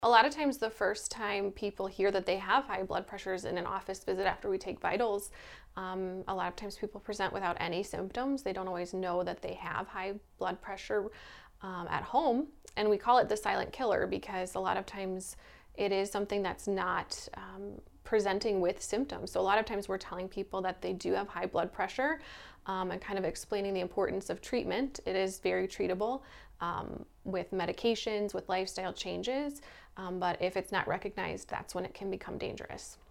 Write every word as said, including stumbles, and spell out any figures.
A lot of times the first time people hear that they have high blood pressures in an office visit after we take vitals, um, a lot of times people present without any symptoms. They don't always know that they have high blood pressure um, at home. And we call it the silent killer because a lot of times it is something that's not um, presenting with symptoms. So a lot of times we're telling people that they do have high blood pressure um, and kind of explaining the importance of treatment. It is very treatable um, with medications, with lifestyle changes. Um, but if it's not recognized, that's when it can become dangerous.